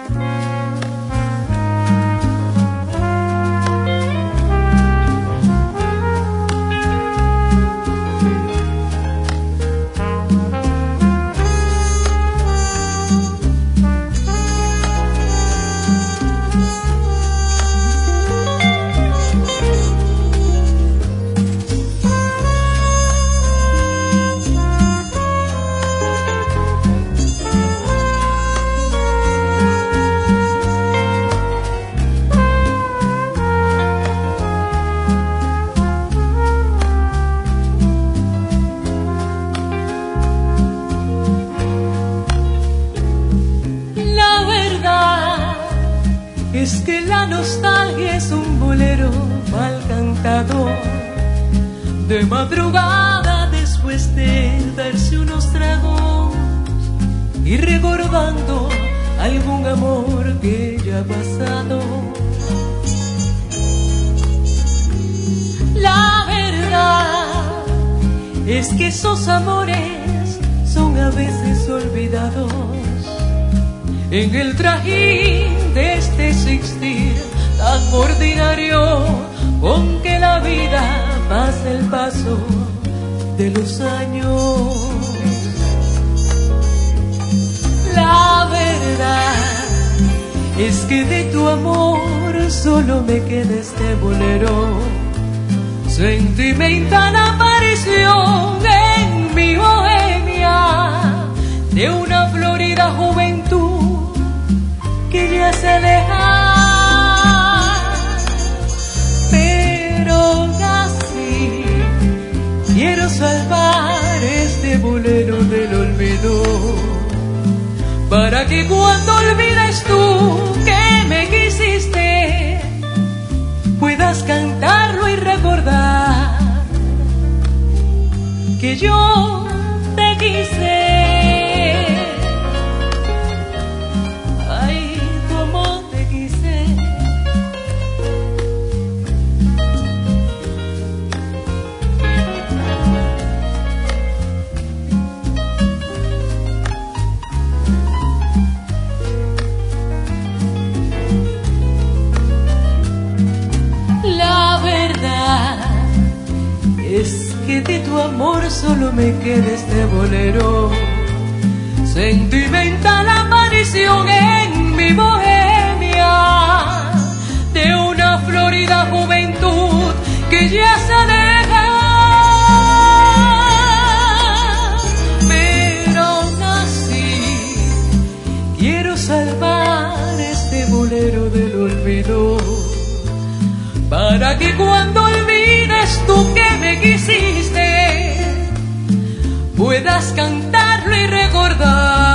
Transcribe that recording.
Es que la nostalgia es un bolero mal cantado, de madrugada después de darse unos tragos y recordando algún amor que ya ha pasado. La verdad es que esos amores son a veces olvidados en el trajín de este existir tan ordinario con que la vida pasa el paso de los años. La verdad es que de tu amor solo me queda este bolero, sentimental aparición en mi bohemia de una florida juventud que ya se aleja, pero casi quiero salvar este bolero del olvido, para que cuando olvides tú que me quisiste, puedas cantarlo y recordar que yo te quise. Es que de tu amor solo me queda este bolero, sentimental aparición en mi bohemia de una florida juventud que ya se aleja, pero aún así quiero salvar este bolero del olvido, para que cuando olvides tú que me quisiste, puedas cantarlo y recordar